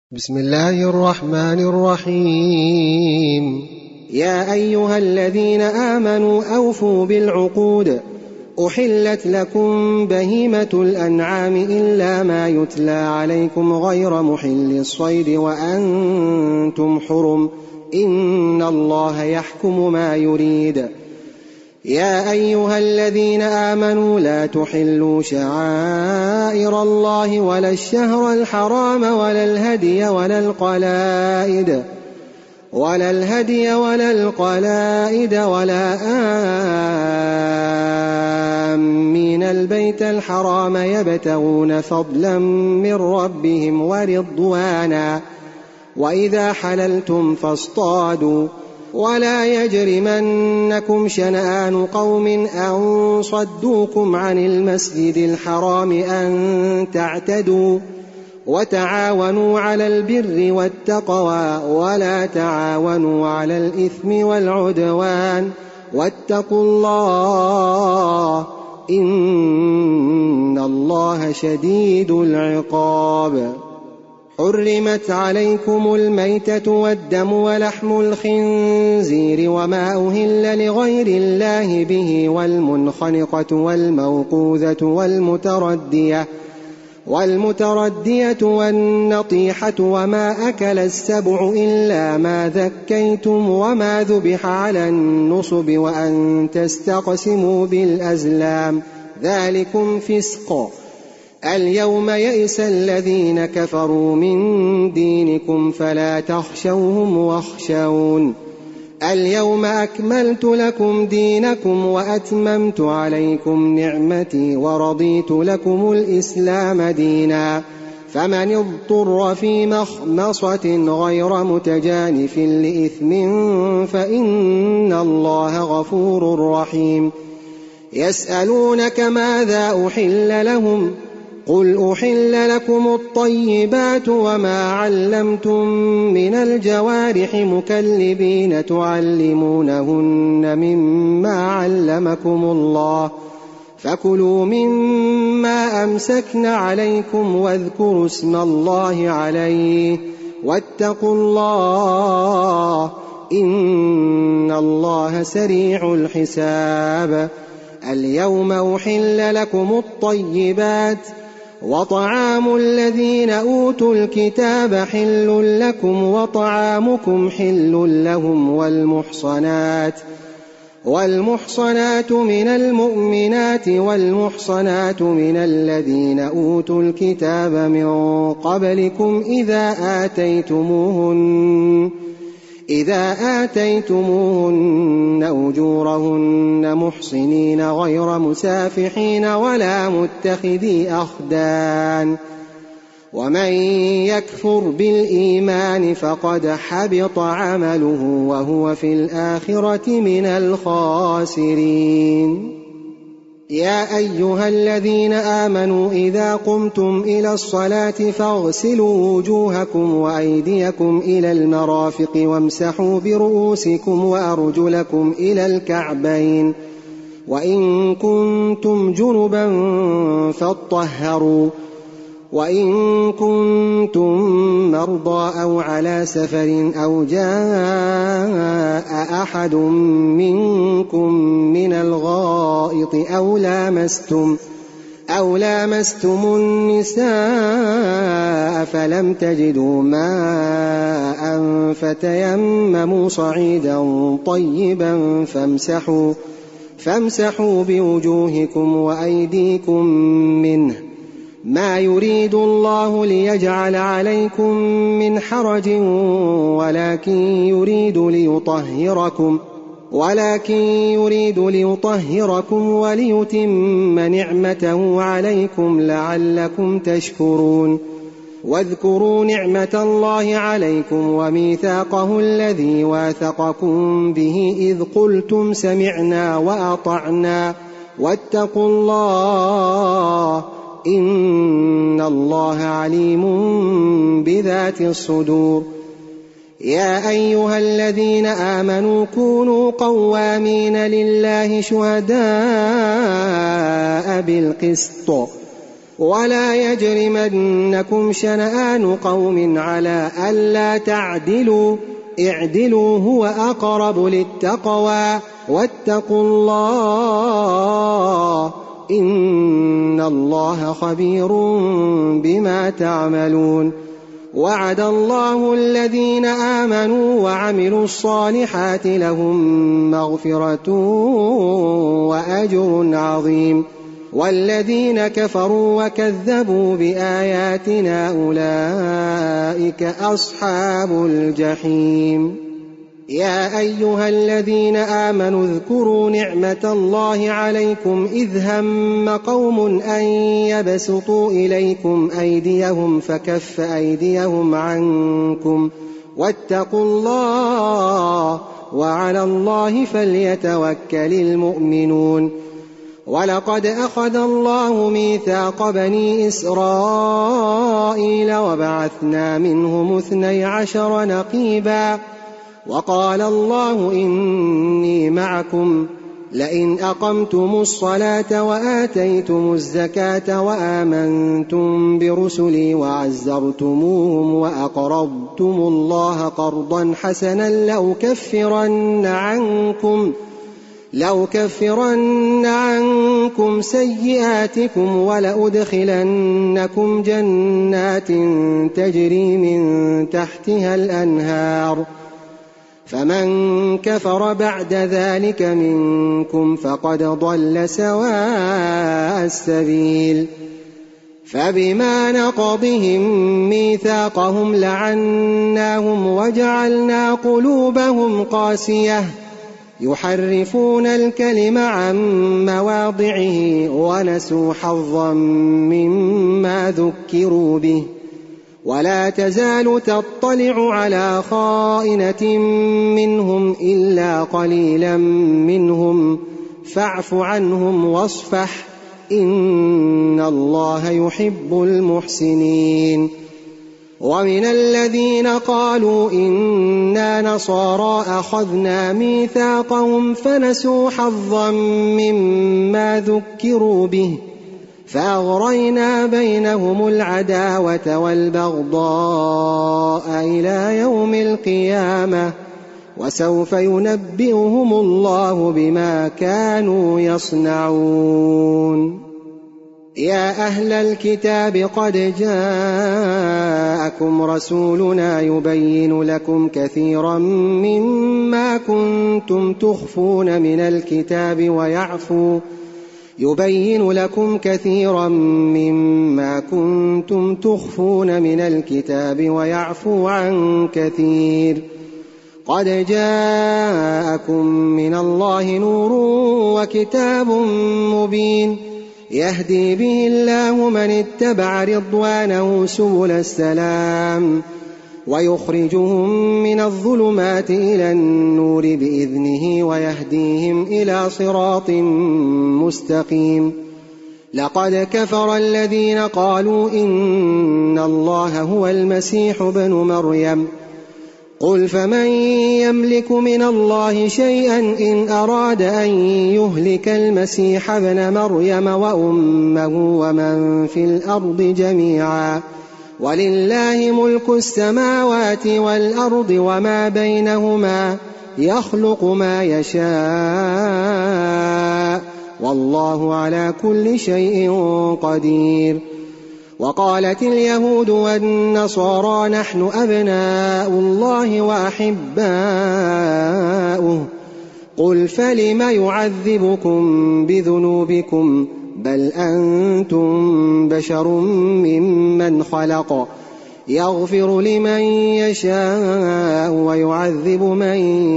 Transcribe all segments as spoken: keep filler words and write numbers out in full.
بسم الله الرحمن الرحيم. يا أيها الذين آمنوا أوفوا بالعقود. أحلت لكم بهيمة الأنعام إلا ما يتلى عليكم غير محل الصيد وأنتم حرم، إن الله يحكم ما يريد. يا أيها الذين آمنوا لا تحلوا شعائر الله ولا الشهر الحرام ولا الهدي ولا القلائد ولا الهدي ولا القلائد ولا آمين البيت الحرام يبتغون فضلا من ربهم ورضوانا، وإذا حللتم فاصطادوا، ولا يجرمنكم شنآن قوم أن صدوكم عن المسجد الحرام أن تعتدوا، وتعاونوا على البر والتقوى ولا تعاونوا على الإثم والعدوان، واتقوا الله إن الله شديد العقاب. حرمت عليكم الميتة والدم ولحم الخنزير وما أهل لغير الله به والمنخنقة والموقوذة والمتردية والمتردية والنطيحة وما أكل السبع إلا ما ذكيتم وما ذبح على النصب وأن تستقسموا بالأزلام، ذلكم فسق. اليوم يئس الذين كفروا من دينكم فلا تخشوهم واخشون. اليوم أكملت لكم دينكم وأتممت عليكم نعمتي ورضيت لكم الإسلام دينا، فمن اضطر في مخمصة غير متجانف لإثم فإن الله غفور رحيم. يسألونك ماذا أحل لهم؟ قل أحل لكم الطيبات وما علمتم من الجوارح مكلبين تعلمونهن مما علمكم الله، فكلوا مما أمسكن عليكم واذكروا اسم الله عليه، واتقوا الله إن الله سريع الحساب. اليوم أحل لكم الطيبات، وطعام الذين أوتوا الكتاب حل لكم وطعامكم حل لهم، والمحصنات والمحصنات من المؤمنات والمحصنات من الذين أوتوا الكتاب من قبلكم إذا آتيتموهن إذا آتيتموهن أجورهن محصنين غير مسافحين ولا متخذي أخدان، ومن يكفر بالإيمان فقد حبط عمله وهو في الآخرة من الخاسرين. يا أيها الذين آمنوا إذا قمتم إلى الصلاة فاغسلوا وجوهكم وأيديكم إلى المرافق وامسحوا برؤوسكم وأرجلكم إلى الكعبين، وإن كنتم جنبا فاطهروا، وإن كنتم مرضى أو على سفر أو جاء أحد منكم من الغائط أو لامستم أو لامستم النساء فلم تجدوا ماء فتيمموا صعيدا طيبا فامسحوا فامسحوا بوجوهكم وأيديكم منه، ما يريد الله ليجعل عليكم من حرج ولكن يريد ليطهركم ولكن يريد ليطهركم وليتم نعمته عليكم لعلكم تشكرون. واذكروا نعمة الله عليكم وميثاقه الذي واثقكم به إذ قلتم سمعنا وأطعنا، واتقوا الله إن الله عليم بذات الصدور. يا أيها الذين آمنوا كونوا قوامين لله شهداء بالقسط ولا يجرمنكم شنآن قوم على ألا تعدلوا اعدلوا هو أقرب للتقوى واتقوا الله إن الله خبير بما تعملون. وعد الله الذين آمنوا وعملوا الصالحات لهم مغفرة وأجر عظيم، والذين كفروا وكذبوا بآياتنا أولئك أصحاب الجحيم. يا أيها الذين آمنوا اذكروا نعمة الله عليكم إذ هم قوم أن يبسطوا إليكم أيديهم فكف أيديهم عنكم واتقوا الله وعلى الله فليتوكل المؤمنون. ولقد أخذ الله ميثاق بني إسرائيل وبعثنا منهم اثني عشر نقيبا وقال الله إني معكم لئن أقمتم الصلاة وآتيتم الزكاة وآمنتم برسلي وعزرتموهم وأقرضتم الله قرضا حسنا لأكفرن عنكم لو كفرن عنكم سيئاتكم ولأدخلنكم جنات تجري من تحتها الأنهار فمن كفر بعد ذلك منكم فقد ضل سواء السبيل. فبما نقضهم ميثاقهم لعناهم وجعلنا قلوبهم قاسية يحرفون الكلم عن مواضعه ونسوا حظا مما ذكروا به ولا تزال تطلع على خائنة منهم إلا قليلا منهم فاعف عنهم واصفح إن الله يحب المحسنين. ومن الذين قالوا إنا نصارى أخذنا ميثاقهم فنسوا حظا مما ذكروا به فأغرينا بينهم العداوة والبغضاء إلى يوم القيامة وسوف ينبئهم الله بما كانوا يصنعون. يا أهل الكتاب قد جاءكم رسولنا يبين لكم كثيرا مما كنتم تخفون من الكتاب ويعفو يبين لكم كثيرا مما كنتم تخفون من الكتاب ويعفو عن كثير. قد جاءكم من الله نور وكتاب مبين يهدي به الله من اتبع رضوانه سبل السلام ويخرجهم من الظلمات إلى النور بإذنه ويهديهم إلى صراط مستقيم. لقد كفر الذين قالوا إن الله هو المسيح ابن مريم قل فمن يملك من الله شيئا إن أراد أن يهلك المسيح ابن مريم وأمه ومن في الأرض جميعا ولله ملك السماوات والأرض وما بينهما يخلق ما يشاء والله على كل شيء قدير. وقالت اليهود والنصارى نحن أبناء الله وأحباؤه قل فلم يعذبكم بذنوبكم بل أنتم بشر ممن خلق يغفر لمن يشاء ويعذب من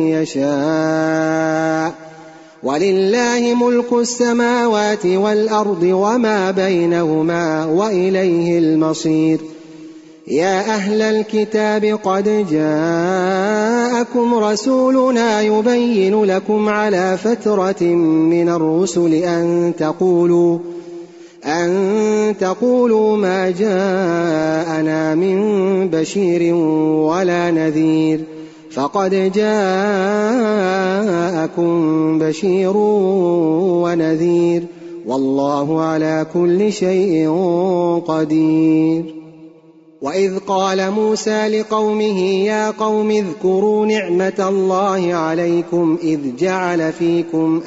يشاء ولله ملك السماوات والأرض وما بينهما وإليه المصير. يا أهل الكتاب قد جاءكم رسولنا يبين لكم على فترة من الرسل أن تقولوا أن تقولوا ما جاءنا من بشير ولا نذير فقد جاءكم بشير ونذير والله على كل شيء قدير. وإذ قال موسى لقومه يا قوم اذكروا نعمة الله عليكم إذ جعل فيكم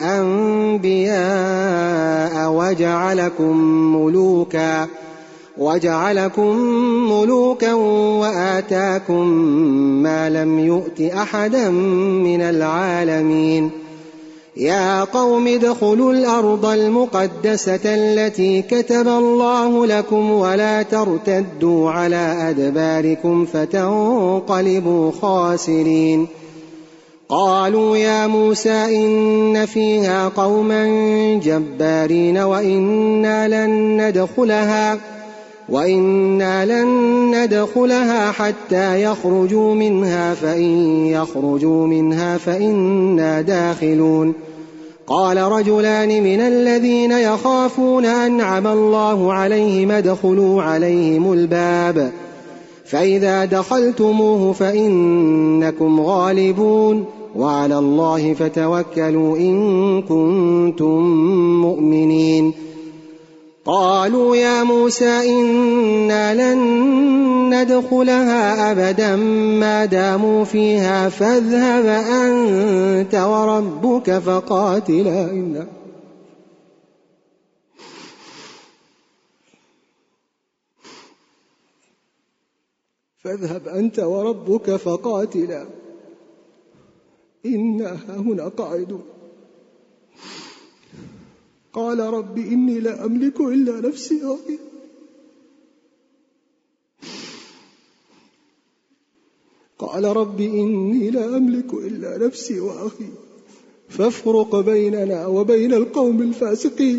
أنبياء وجعلكم ملوكا وجعلكم ملوكا وآتاكم ما لم يؤت أحدا من العالمين. يا قوم ادخلوا الأرض المقدسة التي كتب الله لكم ولا ترتدوا على أدباركم فتنقلبوا خاسرين. قالوا يا موسى إن فيها قوما جبارين وإنا لن ندخلها وإنا لن ندخلها حتى يخرجوا منها فإن يخرجوا منها فإنا داخلون. قال رجلان من الذين يخافون أنعم الله عليهم ادخلوا عليهم الباب فإذا دخلتموه فإنكم غالبون وعلى الله فتوكلوا إن كنتم مؤمنين. قالوا يا موسى إنا لن ندخلها أبدا ما داموا فيها فاذهب أنت وربك فقاتلا إنا فاذهب أنت وربك فقاتلا إنا هنا قاعدون. قال رب إني لا أملك إلا نفسي وأخي قال رب إني لا أملك إلا نفسي وأخي فافرق بيننا وبين القوم الفاسقين.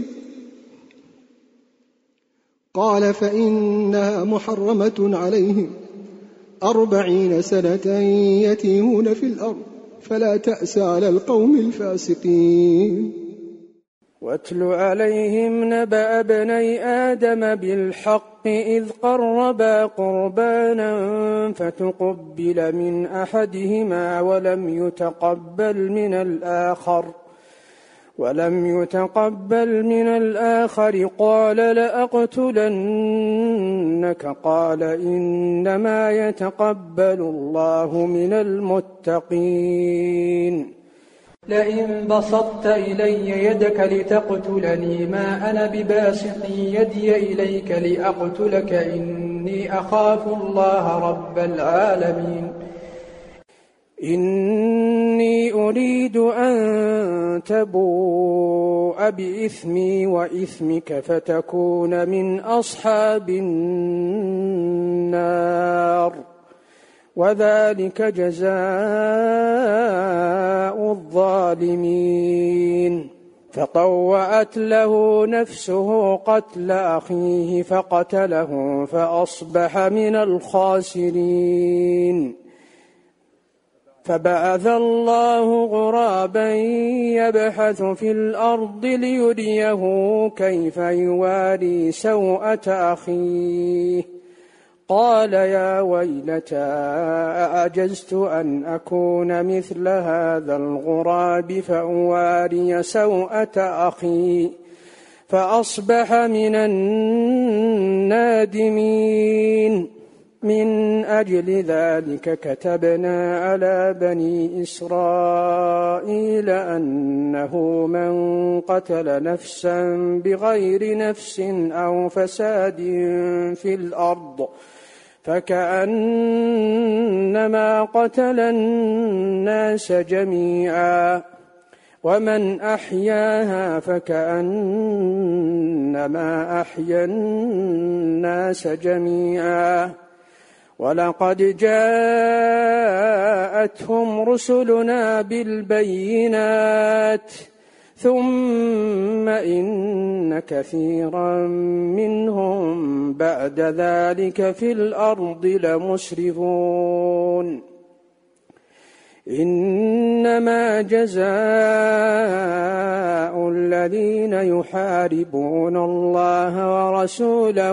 قال فإنها محرمة عليهم أربعين سنة يتيهون في الأرض فلا تأس على القوم الفاسقين. واتل عليهم نبأ ابني آدم بالحق إذ قربا قربانا فتقبل من أحدهما ولم يتقبل من الآخر ولم يتقبل من الآخر قال لأقتلنك قال إنما يتقبل الله من المتقين. لئن بسطت إلي يدك لتقتلني ما أنا بباسط يدي إليك لأقتلك إني أخاف الله رب العالمين. إني أريد أن تبوء بإثمي وإثمك فتكون من أصحاب النار وذلك جزاء الظالمين. فطوأت له نفسه قتل أخيه فقتله فأصبح من الخاسرين. فبعث الله غرابا يبحث في الأرض ليريه كيف يواري سوءة أخيه قال يا ويلتى أعجزت أن أكون مثل هذا الغراب فأواري سوءة أخي فأصبح من النادمين. من أجل ذلك كتبنا على بني إسرائيل أنه من قتل نفسا بغير نفس أو فساد في الأرض فكأنما قتل الناس جميعا ومن أحياها فكأنما أحيا الناس جميعا. ولقد جاءتهم رسلنا بالبينات ثم إن كثيرا منهم بعد ذلك في الأرض لمسرفون. إنما جزاء الذين يحاربون الله ورسوله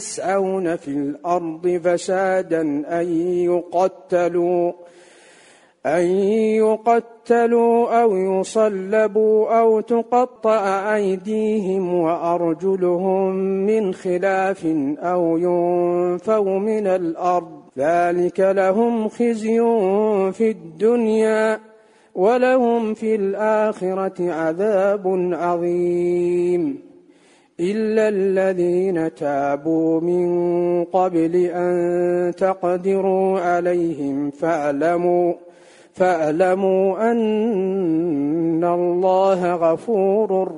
ويسعون في الأرض فسادا أن يقتلوا أن يقتلوا أو يصلبوا أو تقطع أيديهم وأرجلهم من خلاف أو ينفوا من الأرض ذلك لهم خزي في الدنيا ولهم في الآخرة عذاب عظيم إلا الذين تابوا من قبل أن تقدروا عليهم فاعلموا فاعلموا أن الله غفور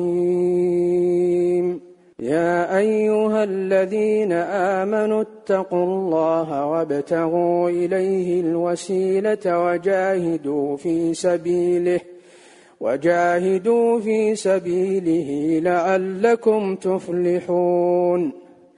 رحيم يا أيها الذين آمنوا اتقوا الله وابتغوا إليه الوسيلة وجاهدوا في سبيله وجاهدوا في سبيله لعلكم تفلحون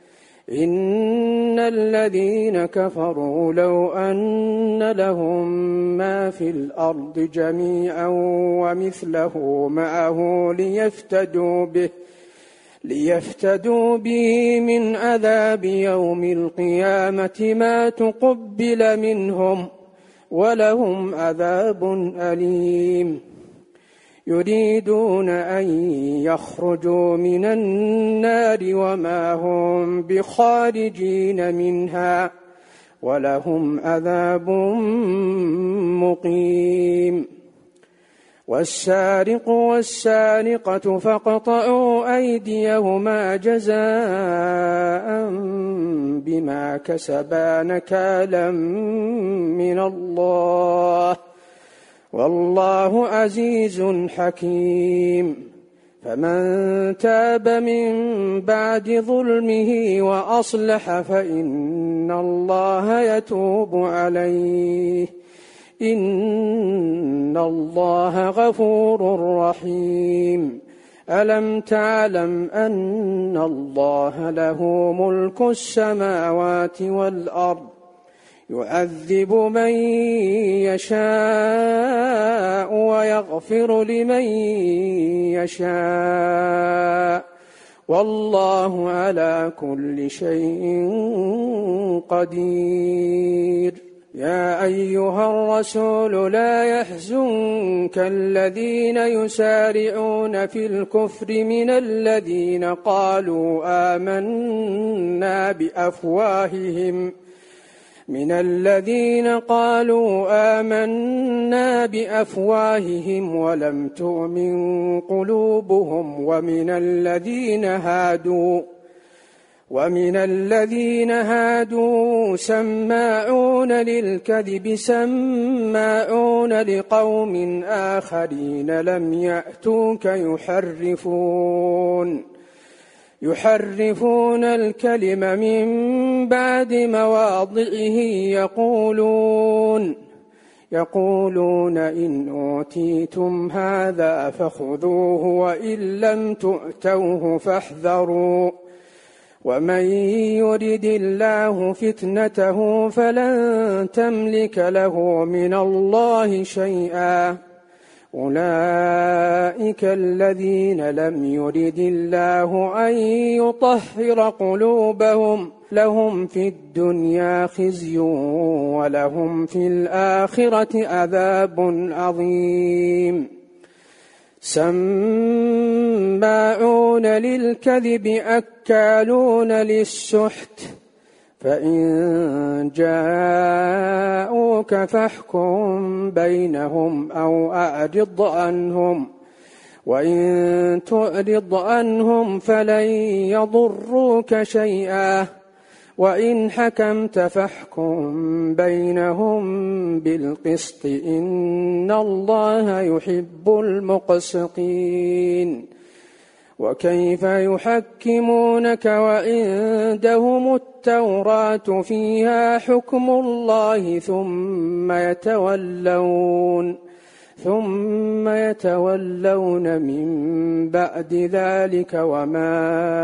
إن الذين كفروا لو أن لهم ما في الأرض جميعا ومثله معه ليفتدوا به ليفتدوا به من عذاب يوم القيامة ما تقبل منهم ولهم عذاب أليم يريدون أن يخرجوا من النار وما هم بخارجين منها ولهم عذاب مقيم والسارق والسارقة فاقطعوا أيديهما جزاء بما كسبا نكالا من الله والله عزيز حكيم فمن تاب من بعد ظلمه وأصلح فإن الله يتوب عليه إن الله غفور رحيم ألم تعلم أن الله له ملك السماوات والأرض يعذب من يشاء ويغفر لمن يشاء والله على كل شيء قدير يا أيها الرسول لا يحزنك الذين يسارعون في الكفر من الذين قالوا آمنا بأفواههم من الذين قالوا آمنا بأفواههم ولم تؤمن قلوبهم ومن الذين هادوا ومن الذين هادوا سماعون للكذب سماعون لقوم آخرين لم يأتوك يحرفون يحرفون الكلم من بعد مواضعه يقولون يقولون إن أوتيتم هذا فخذوه وإن لم تؤتوه فاحذروا ومن يرد الله فتنته فلن تملك له من الله شيئا أولئك الذين لم يرد الله أن يطهر قلوبهم لهم في الدنيا خزي ولهم في الآخرة عذاب عظيم سماعون للكذب أكالون للسحت فإن جاءوك فاحكم بينهم أو أعرض عنهم وإن تعرض عنهم فلن يضروك شيئا وإن حكمت فاحكم بينهم بالقسط إن الله يحب المقسطين وكيف يحكمونك وعندهم التوراة فيها حكم الله ثم يتولون ثم يتولون من بعد ذلك وما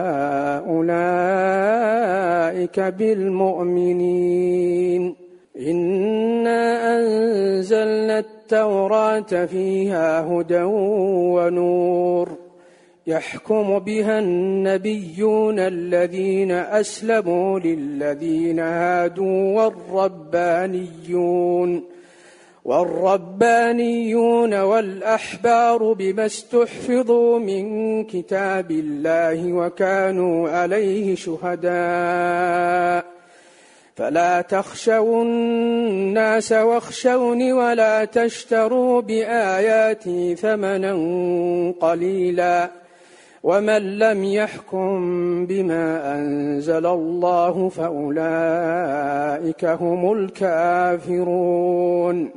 أولئك بالمؤمنين إنا أنزلنا التوراة فيها هدى ونور يحكم بها النبيون الذين أسلموا للذين هادوا والربانيون والربانيون والأحبار بما استحفظوا من كتاب الله وكانوا عليه شهداء فلا تخشوا الناس واخشوني ولا تشتروا بآياتي ثمنا قليلا ومن لم يحكم بما أنزل الله فأولئك هم الكافرون.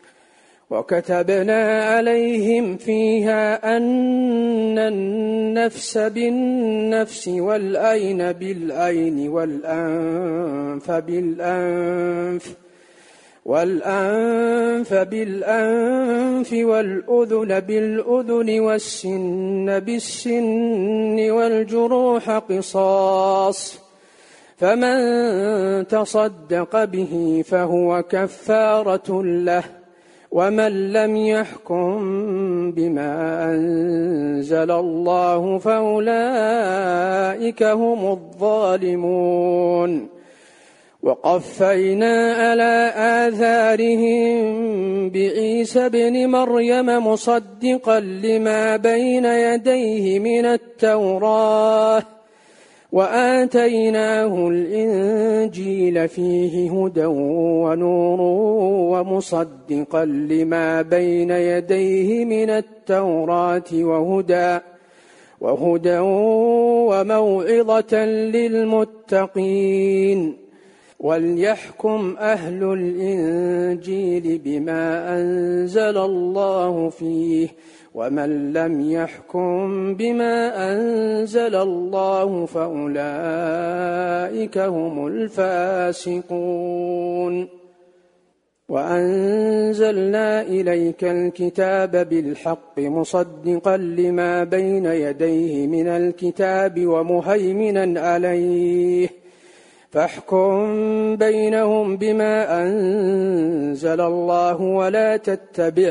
وكتبنا عليهم فيها أن النفس بالنفس والعين بالعين والأنف بالأنف والأنف بالأنف والأذن بالأذن والسن بالسن والجروح قصاص فمن تصدق به فهو كفارة له ومن لم يحكم بما أنزل الله فأولئك هم الظالمون. وقفينا على آثارهم بعيسى ابن مريم مصدقا لما بين يديه من التوراة وآتيناه الإنجيل فيه هدى ونور ومصدقا لما بين يديه من التوراة وهدى وهدى وموعظة للمتقين. وليحكم أهل الإنجيل بما أنزل الله فيه ومن لم يحكم بما أنزل الله فأولئك هم الفاسقون. وأنزلنا إليك الكتاب بالحق مصدقا لما بين يديه من الكتاب ومهيمنا عليه فاحكم بينهم بما أنزل الله ولا تتبع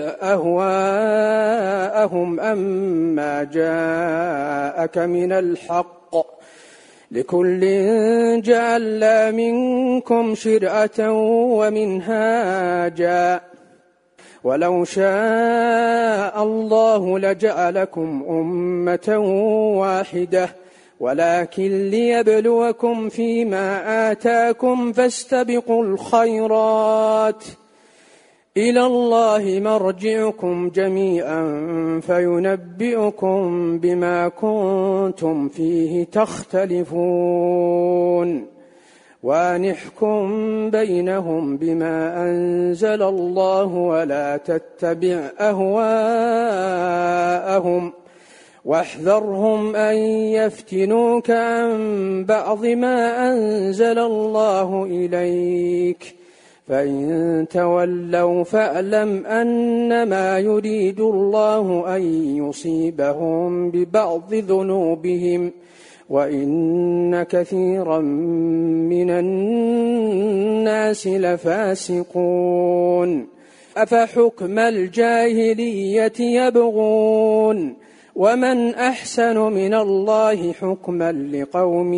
أهواءهم أما جاءك من الحق لكل جعلنا منكم شرعة ومنهاجا ولو شاء الله لجعلكم أمة واحدة ولكن ليبلوكم فيما آتاكم فاستبقوا الخيرات إلى الله مرجعكم جميعا فينبئكم بما كنتم فيه تختلفون. وأنحكم بينهم بما أنزل الله ولا تتبع أهواءهم واحذرهم أن يفتنوك عن بعض ما أنزل الله إليك فإن تولوا فاعلم أنما يريد الله أن يصيبهم ببعض ذنوبهم وإن كثيرا من الناس لفاسقون. أفحكم الجاهلية يبغون ومن أحسن من الله حكما لقوم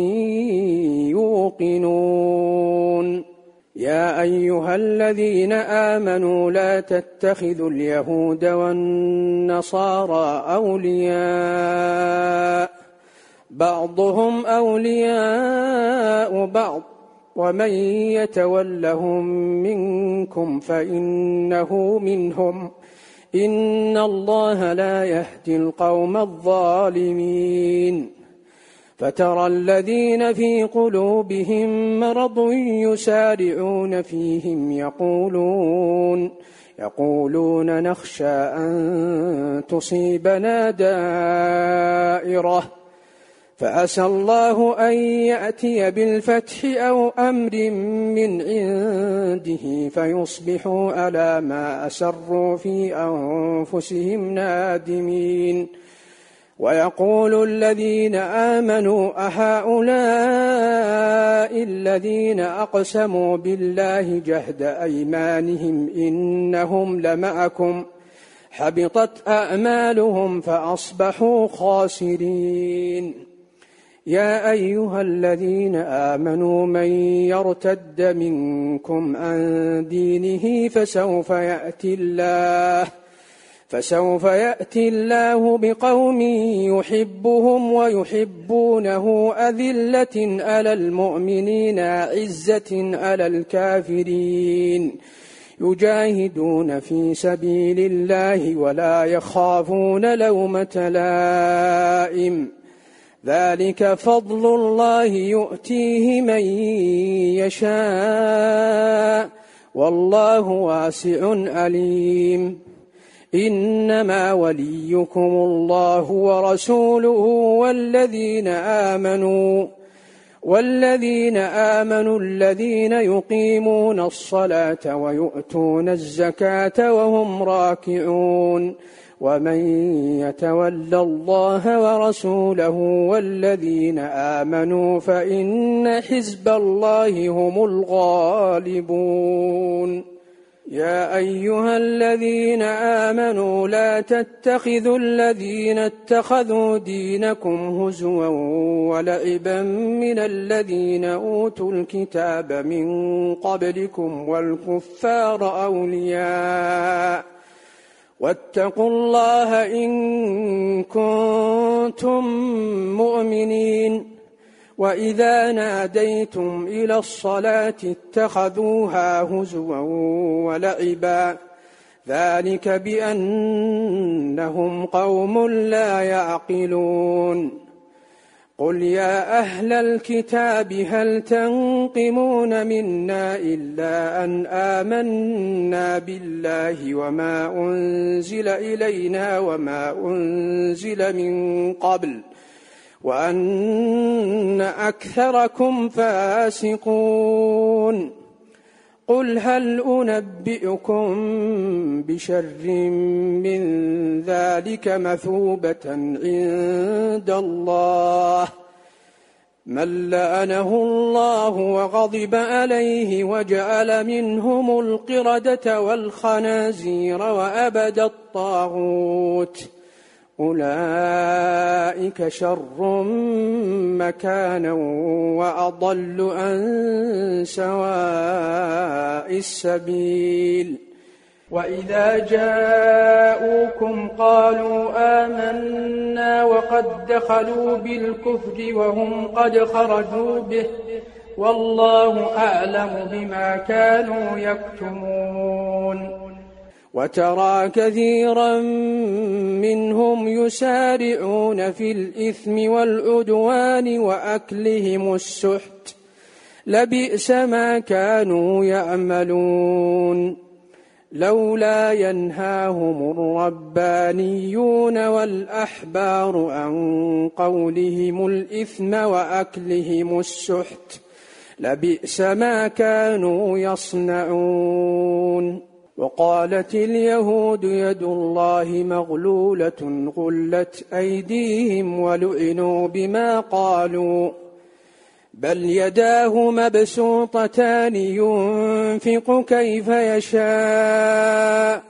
يوقنون. يا أيها الذين آمنوا لا تتخذوا اليهود والنصارى أولياء بعضهم أولياء بعض ومن يتولهم منكم فإنه منهم إن الله لا يهدي القوم الظالمين. فترى الذين في قلوبهم مرض يسارعون فيهم يقولون يقولون نخشى أن تصيبنا دائرة فعسى الله أن يأتي بالفتح أو أمر من عنده فيصبحوا على ما أسروا في أنفسهم نادمين. ويقول الذين آمنوا أهؤلاء الذين أقسموا بالله جهد أيمانهم إنهم لمعكم حبطت أعمالهم فأصبحوا خاسرين. يا أيها الذين آمنوا من يرتد منكم عن دينه فسوف يأتي الله فسوف يأتي الله بقوم يحبهم ويحبونه أذلة على المؤمنين عزة على الكافرين يجاهدون في سبيل الله ولا يخافون لومة لائم ذلك فضل الله يؤتيه من يشاء والله واسع عليم إنما وليكم الله ورسوله والذين آمنوا والذين آمنوا الذين يقيمون الصلاة ويؤتون الزكاة وهم راكعون ومن يتول الله ورسوله والذين آمنوا فإن حزب الله هم الغالبون يا أيها الذين آمنوا لا تتخذوا الذين اتخذوا دينكم هزوا ولعبا من الذين أوتوا الكتاب من قبلكم والكفار أولياء واتقوا الله إن كنتم مؤمنين وإذا ناديتم إلى الصلاة اتخذوها هزوا ولعبا ذلك بأنهم قوم لا يعقلون قل يا أهل الكتاب هل تنقمون منا إلا أن آمنا بالله وما أنزل إلينا وما أنزل من قبل وأن أكثركم فاسقون قل هل أنبئكم بشر من ذلك مثوبة عند الله من لعنه الله وغضب عليه وجعل منهم القردة والخنازير وأبد الطاغوت أولئك شر مكانا وأضل عن سواء السبيل وإذا جاءوكم قالوا آمنا وقد دخلوا بالكفر وهم قد خرجوا به والله أعلم بما كانوا يكتمون وترى كثيرا منهم يسارعون في الإثم والعدوان وأكلهم السحت لبئس ما كانوا يعملون لولا ينهاهم الربانيون والأحبار عن قولهم الإثم وأكلهم السحت لبئس ما كانوا يصنعون وقالت اليهود يد الله مغلولة غلت أيديهم ولعنوا بما قالوا بل يداه مبسوطتان ينفق كيف يشاء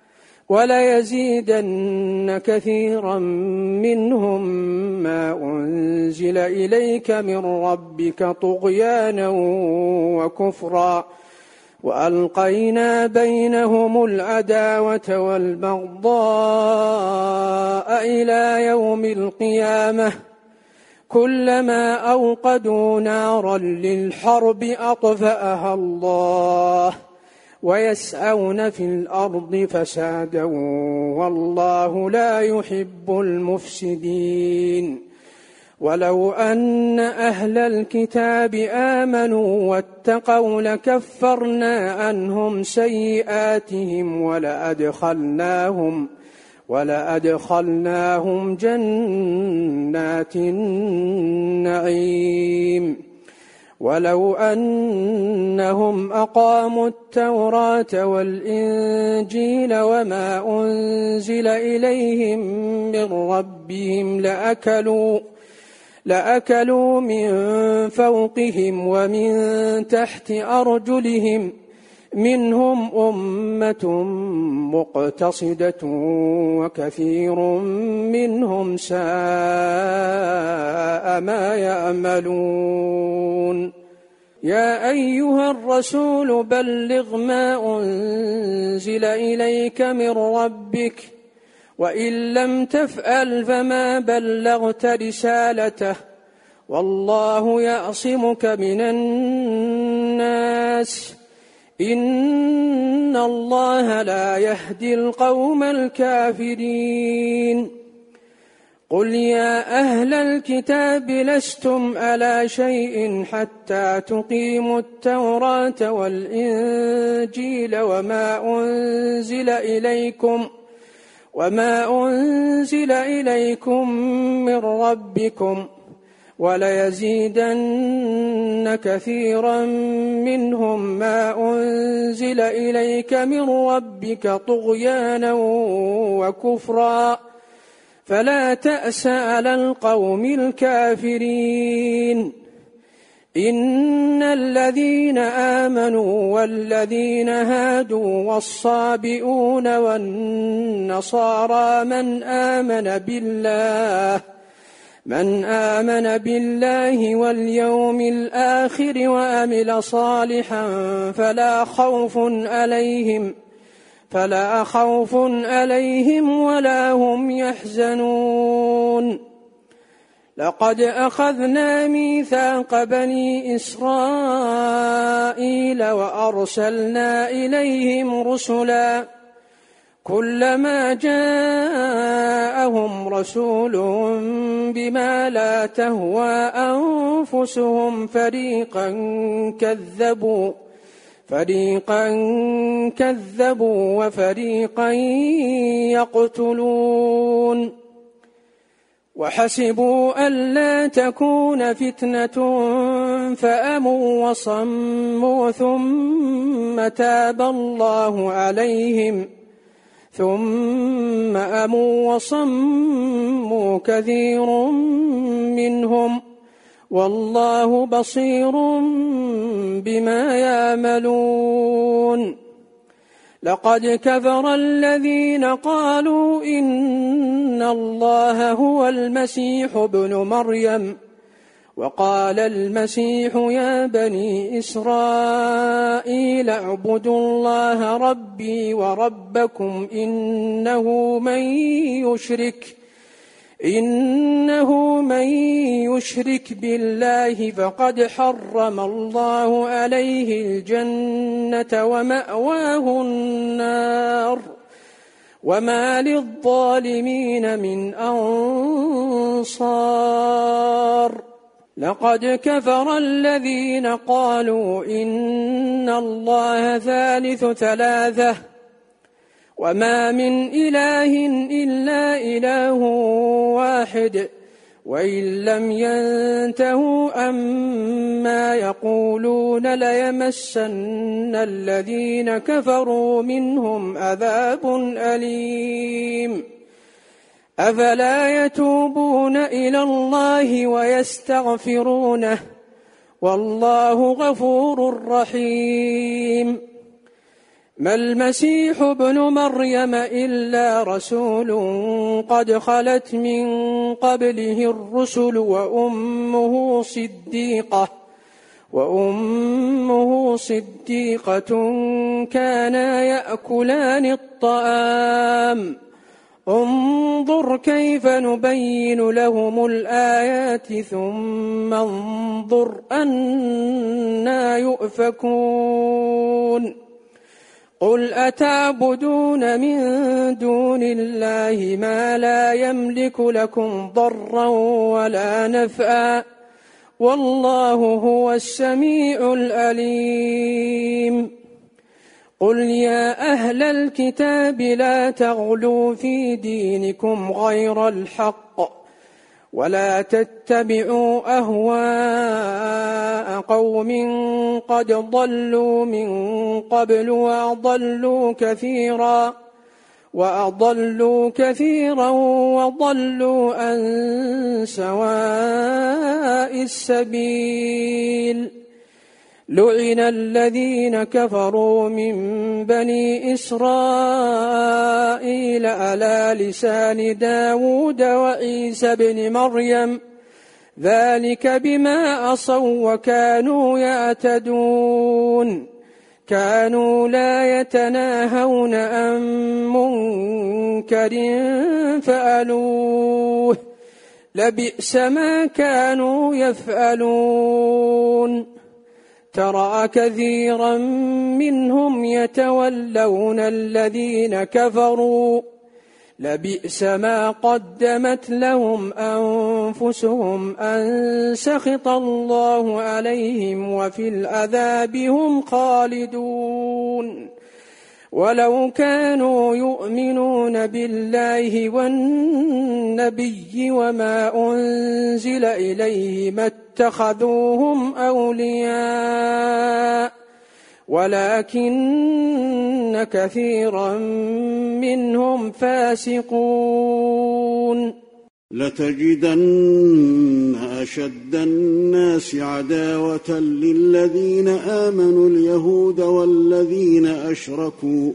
وليزيدن كثيرا منهم ما أنزل إليك من ربك طغيانا وكفرا وألقينا بينهم العداوة والبغضاء إلى يوم القيامة كلما أوقدوا نارا للحرب أطفأها الله ويسعون في الأرض فسادا والله لا يحب المفسدين ولو أن أهل الكتاب آمنوا واتقوا لكفرنا عنهم سيئاتهم ولأدخلناهم ولأدخلناهم جنات النعيم ولو أنهم أقاموا التوراة والإنجيل وما أنزل إليهم من ربهم لأكلوا لأكلوا من فوقهم ومن تحت أرجلهم منهم أمة مقتصدة وكثير منهم ساء ما يعملون يا أيها الرسول بلغ ما أنزل إليك من ربك وإن لم تفعل فما بلغت رسالته والله يعصمك من الناس إن الله لا يهدي القوم الكافرين قل يا أهل الكتاب لستم على شيء حتى تقيموا التوراة والإنجيل وما أنزل إليكم وما أنزل إليكم من ربكم وليزيدن كثيرا منهم ما أنزل إليك من ربك طغيانا وكفرا فلا تأس على القوم الكافرين إن الذين آمنوا والذين هادوا والصابئون والنصارى من آمن بالله من آمن بالله واليوم الآخر وعمل صالحا فلا خوف عليهم فلا خوف عليهم ولا هم يحزنون لقد أخذنا ميثاق بني إسرائيل وأرسلنا إليهم رسلا كلما جاءهم رسول بما لا تهوى أنفسهم فريقا كذبوا فريقا كذبوا وفريقا يقتلون وحسبوا ألا تكون فتنة فأموا وصموا ثم تاب الله عليهم ثم أموا وصموا كثير منهم والله بصير بما يعملون لقد كفر الذين قالوا إن الله هو المسيح ابن مريم وقال المسيح يا بني إسرائيل اعبدوا الله ربي وربكم إنه من يشرك إنه من يشرك بالله فقد حرم الله عليه الجنة ومأواه النار وما للظالمين من أنصار لقد كفر الذين قالوا إن الله ثالث ثلاثة وما من إله إلا إله واحد وإن لم ينتهوا أما يقولون ليمسن الذين كفروا منهم عذاب أليم أفلا يتوبون إلى الله ويستغفرونه والله غفور رحيم ما المسيح ابن مريم إلا رسول قد خلت من قبله الرسل وأمه صديقة وأمه صديقة كانا يأكلان الطعام انظر كيف نبين لهم الآيات ثم انظر أنا يؤفكون قل أتعبدون من دون الله ما لا يملك لكم ضرا ولا نفعا والله هو السميع العليم قل يا أهل الكتاب لا تغلوا في دينكم غير الحق ولا تتبعوا أهواء قوم قد ضلوا من قبل وأضلوا كثيرا وأضلوا كثيرا وضلوا عن سواء السبيل لعن الذين كفروا من بني إسرائيل على لسان داود وعيسى بن مريم ذلك بما عصوا وكانوا يعتدون كانوا لا يتناهون عن منكر فعلوه لبئس ما كانوا يفعلون ترى كثيرا منهم يتولون الذين كفروا لبئس ما قدمت لهم أنفسهم أن سخط الله عليهم وفي العذاب هم خالدون ولو كانوا يؤمنون بالله والنبي وما أنزل إليه ما اتخذوهم أولياء ولكن كثيرا منهم فاسقون لتجدن أشد الناس عداوة للذين آمنوا اليهود والذين أشركوا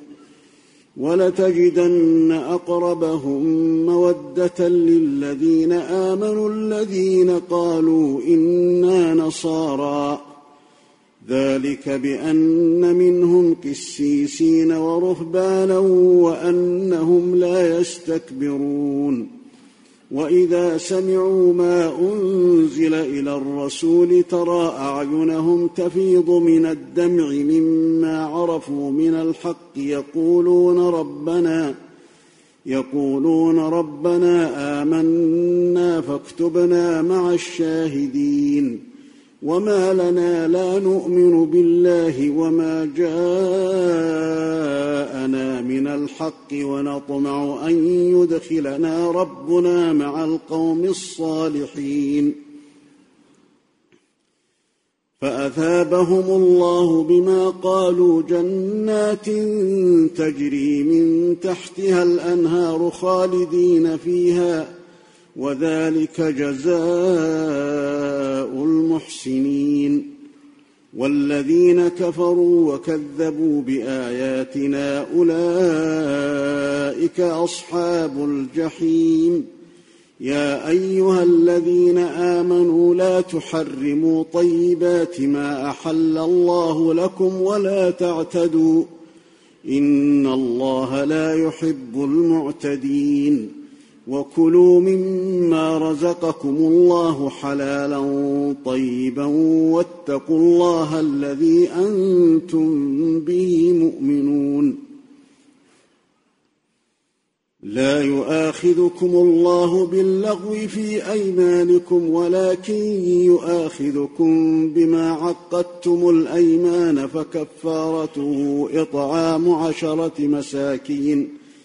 ولتجدن أقربهم مودة للذين آمنوا الذين قالوا إنا نصارى ذلك بأن منهم قسيسين ورهبانا وأنهم لا يستكبرون وإذا سمعوا ما أنزل إلى الرسول ترى أعينهم تفيض من الدمع مما عرفوا من الحق يقولون ربنا يقولون ربنا آمنا فاكتبنا مع الشاهدين وما لنا لا نؤمن بالله وما جاءنا من الحق ونطمع أن يدخلنا ربنا مع القوم الصالحين فأثابهم الله بما قالوا جنات تجري من تحتها الأنهار خالدين فيها وذلك جزاء المحسنين والذين كفروا وكذبوا بآياتنا أولئك أصحاب الجحيم يا أيها الذين آمنوا لا تحرموا طيبات ما أحل الله لكم ولا تعتدوا إن الله لا يحب المعتدين وكلوا مما رزقكم الله حلالا طيبا واتقوا الله الذي أنتم به مؤمنون لا يؤاخذكم الله باللغو في أيمانكم ولكن يؤاخذكم بما عقدتم الأيمان فكفارته إطعام عشرة مساكين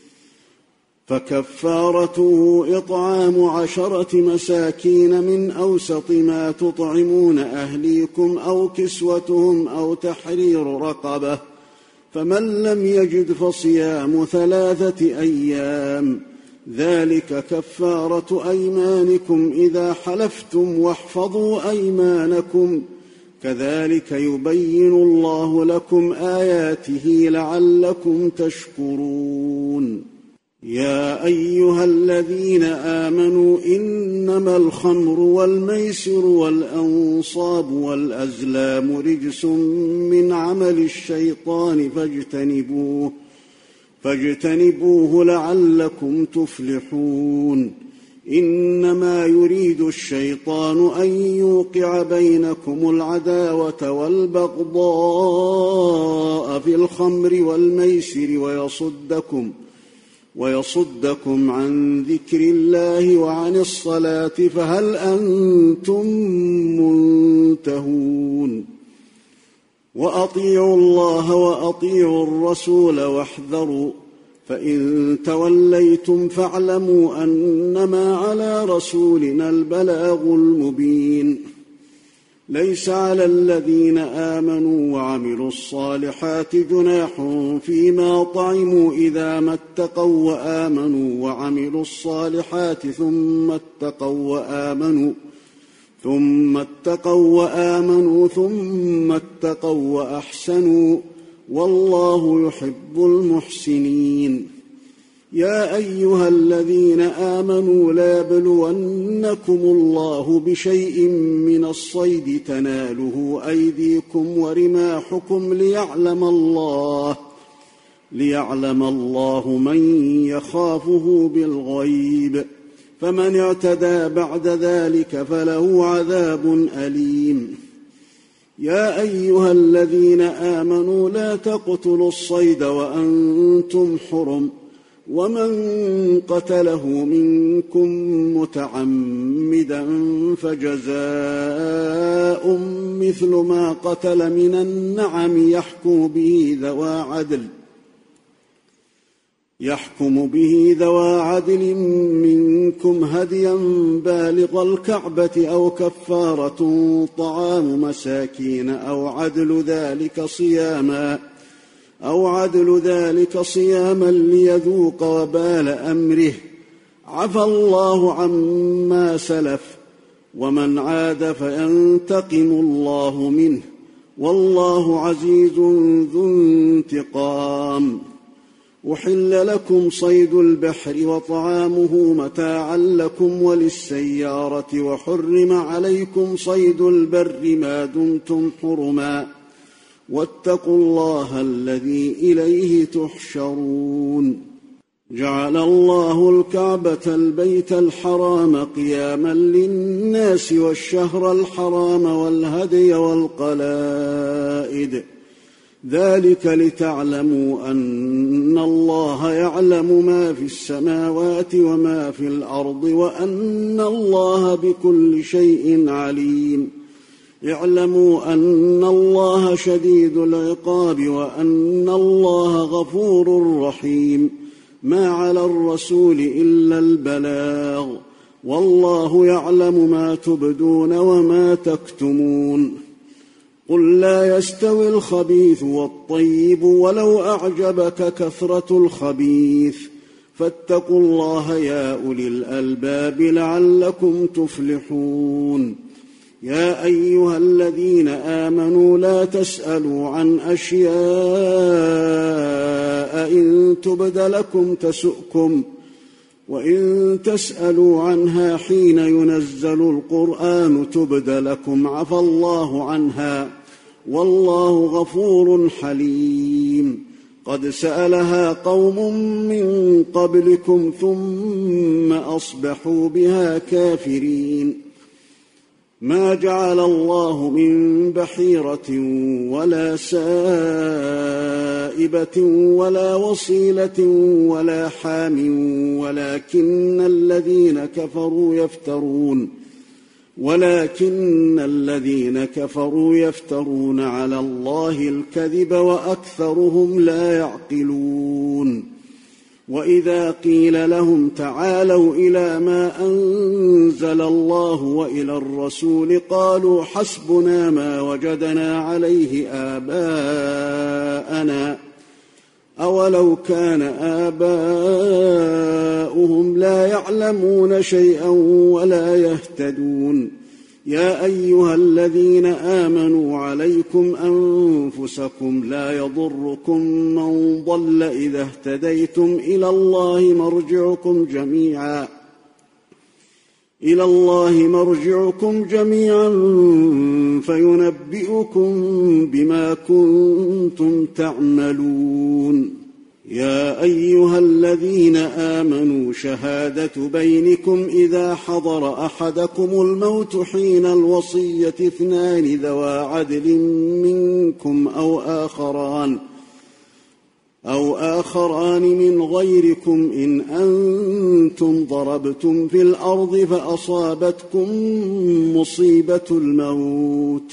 فكفارته إطعام عشرة مساكين من أوسط ما تطعمون أهليكم أو كسوتهم أو تحرير رقبة فمن لم يجد فصيام ثلاثة أيام ذلك كفارة أيمانكم إذا حلفتم واحفظوا أيمانكم كذلك يبين الله لكم آياته لعلكم تشكرون يا أيها الذين آمنوا إنما الخمر والميسر والأنصاب والأزلام رجس من عمل الشيطان فاجتنبوه فاجتنبوه لعلكم تفلحون إنما يريد الشيطان أن يوقع بينكم العداوة والبغضاء في الخمر والميسر ويصدكم ويصدكم عن ذكر الله وعن الصلاة فهل أنتم منتهون وأطيعوا الله وأطيعوا الرسول واحذروا فإن توليتم فاعلموا أنما على رسولنا البلاغ المبين ليس على الذين آمنوا وعملوا الصالحات جناح فيما طعموا إذا ما اتقوا وآمنوا وعملوا الصالحات ثم اتقوا وآمنوا ثم اتقوا وآمنوا ثم اتقوا وأحسنوا والله يحب المحسنين. يا أيها الذين آمنوا لا يبلونكم الله بشيء من الصيد تناله أيديكم ورماحكم ليعلم الله ليعلم الله من يخافه بالغيب، فمن اعتدى بعد ذلك فله عذاب أليم. يا أيها الذين آمنوا لا تقتلوا الصيد وأنتم حرم، ومن قتله منكم متعمدا فجزاء مثل ما قتل من النعم يحكم به ذوى عدل يحكم به ذوى عدل منكم هديا بالغ الكعبة أو كفارة طعام مساكين أو عدل ذلك صياما أو عدل ذلك صياما ليذوق وبال أمره، عفى الله عما سلف، ومن عاد فينتقم الله منه، والله عزيز ذو انتقام. أحل لكم صيد البحر وطعامه متاعا لكم وللسيارة، وحرم عليكم صيد البر ما دمتم حرما، واتقوا الله الذي إليه تحشرون. جعل الله الكعبة البيت الحرام قياما للناس والشهر الحرام والهدي والقلائد، ذلك لتعلموا أن الله يعلم ما في السماوات وما في الأرض وأن الله بكل شيء عليم. اعلموا أن الله شديد العقاب وأن الله غفور رحيم. ما على الرسول إلا البلاغ، والله يعلم ما تبدون وما تكتمون. قل لا يستوي الخبيث والطيب ولو أعجبك كثرة الخبيث، فاتقوا الله يا أولي الألباب لعلكم تفلحون. يا أيها الذين آمنوا لا تسألوا عن أشياء إن تبد لكم تسؤكم، وإن تسألوا عنها حين ينزل القرآن تبد لكم عفى الله عنها، والله غفور حليم. قد سألها قوم من قبلكم ثم أصبحوا بها كافرين. ما جعل الله من بحيرة ولا سائبة ولا وصيلة ولا حام، ولكن الذين كفروا يفترون ولكن الذين كفروا يفترون على الله الكذب وأكثرهم لا يعقلون. وإذا قيل لهم تعالوا إلى ما أنزل الله وإلى الرسول قالوا حسبنا ما وجدنا عليه آباءنا، أولو كان آباؤهم لا يعلمون شيئا ولا يهتدون. يا أيها الذين آمنوا عليكم أنفسكم لا يضركم من ضل إذا اهتديتم إلى الله مرجعكم جميعا إلى الله مرجعكم جميعا فينبئكم بما كنتم تعملون. يا أيها الذين آمنوا شهادة بينكم إذا حضر أحدكم الموت حين الوصية اثنان ذوى عدل منكم أو آخران أو آخران من غيركم إن أنتم ضربتم في الأرض فأصابتكم مصيبة الموت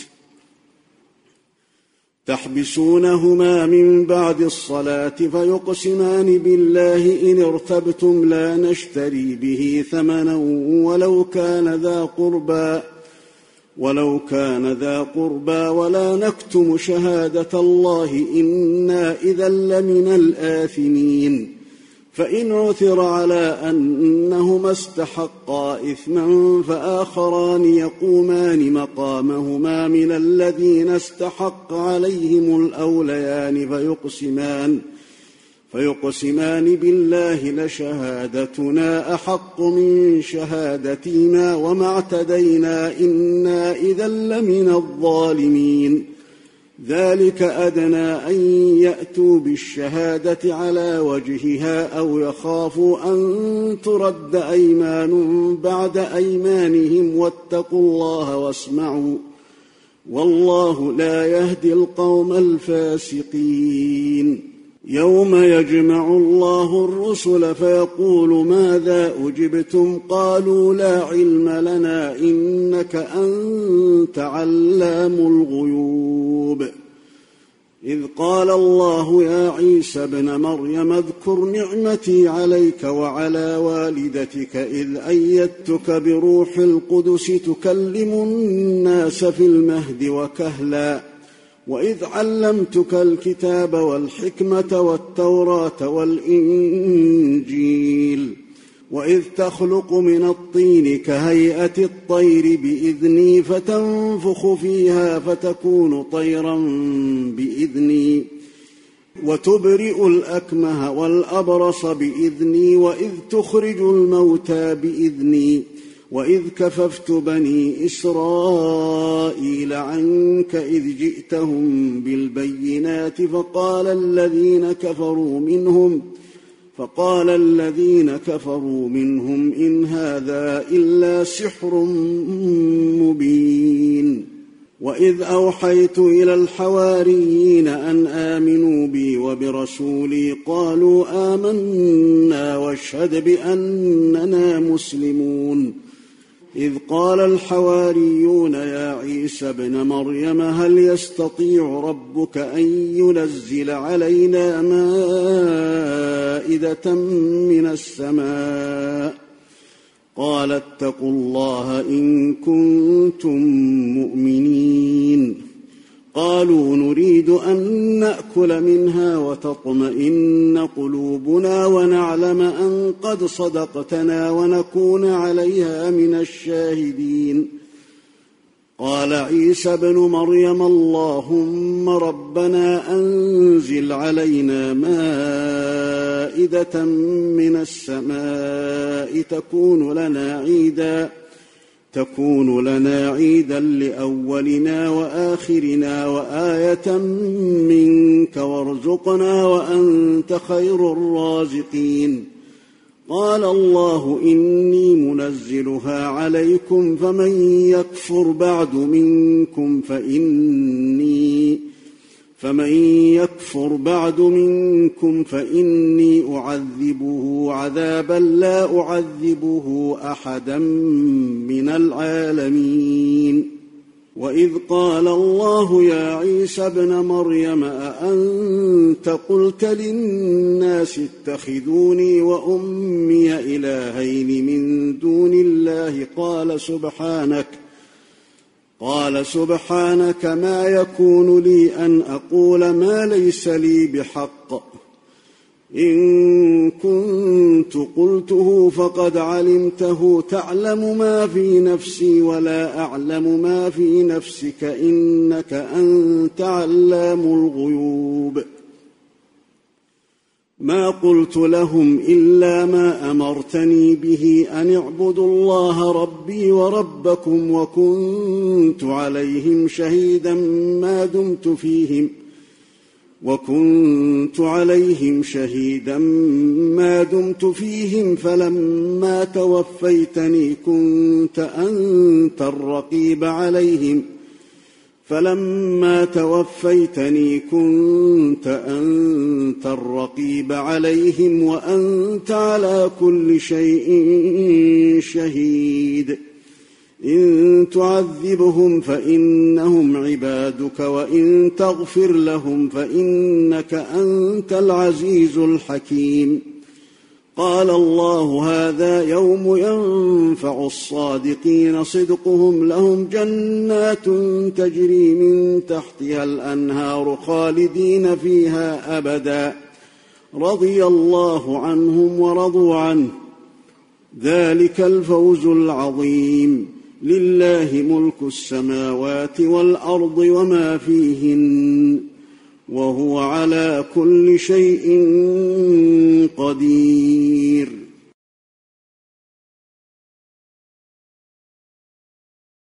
تحبسونهما من بعد الصلاة فيقسمان بالله إن ارتبتم لا نشتري به ثمنا ولو كان ذا قربى ولو كان ذا قربى ولا نكتم شهادة الله إنا إذا لمن الآثمين. فإن عثر على أنهما استحقا إثما فآخران يقومان مقامهما من الذين استحق عليهم الأوليان فيقسمان فيقسمان بالله لشهادتنا أحق من شهادتهما وما اعتدينا إنا إذا لمن الظالمين. ذلك أدنى أن يأتوا بالشهادة على وجهها أو يخافوا أن ترد أيمان بعد أيمانهم واتقوا الله واسمعوا والله لا يهدي القوم الفاسقين. يوم يجمع الله الرسل فيقول ماذا أجبتم قالوا لا علم لنا إنك أنت علام الغيوب. إذ قال الله يا عيسى ابن مريم اذكر نعمتي عليك وعلى والدتك إذ أيدتك بروح القدس تكلم الناس في المهد وكهلا وإذ علمتك الكتاب والحكمة والتوراة والإنجيل وإذ تخلق من الطين كهيئة الطير بإذني فتنفخ فيها فتكون طيرا بإذني وتبرئ الأكمه والأبرص بإذني وإذ تخرج الموتى بإذني وإذ كففت بني إسرائيل عنك إذ جئتهم بالبينات فقال الذين كفروا منهم فقال الذين كفروا منهم إن هذا إلا سحر مبين. وإذ أوحيت إلى الحواريين أن آمنوا بي وبرسولي قالوا آمنا واشهد بأننا مسلمون. إذ قال الحواريون يا عيسى ابن مريم هل يستطيع ربك أن ينزل علينا مائدة من السماء قال اتقوا الله إن كنتم مؤمنين. قالوا نريد أن نأكل منها وتطمئن قلوبنا ونعلم أن قد صدقتنا ونكون عليها من الشاهدين. قال عيسى ابن مريم اللهم ربنا أنزل علينا مائدة من السماء تكون لنا عيدا تكون لنا عيدا لأولنا وآخرنا وآية منك وارزقنا وأنت خير الرازقين. قال الله إني منزلها عليكم فمن يكفر بعد منكم فإني فمن يكفر بعد منكم فإني أعذبه عذابا لا أعذبه أحدا من العالمين. وإذ قال الله يا عيسى ابن مريم أأنت قلت للناس اتخذوني وأمي إلهين من دون الله قال سبحانك قال سبحانك ما يكون لي أن أقول ما ليس لي بحق إن كنت قلته فقد علمته تعلم ما في نفسي ولا أعلم ما في نفسك إنك أنت علام الغيوب. ما قلت لهم إلا ما أمرتني به أن اعبدوا الله ربي وربكم وكنت عليهم شهيدا ما دمت فيهم وكنت عليهم شهيدا ما دمت فيهم فلما توفيتني كنت أنت الرقيب عليهم فلما توفيتني كنت أنت الرقيب عليهم وأنت على كل شيء شهيد. إن تعذبهم فإنهم عبادك وإن تغفر لهم فإنك أنت العزيز الحكيم. قال الله هذا يوم ينفع الصادقين صدقهم لهم جنات تجري من تحتها الأنهار خالدين فيها أبدا رضي الله عنهم ورضوا عنه، ذلك الفوز العظيم. لله ملك السماوات والأرض وما فيهن، وهو على كل شيء قدير.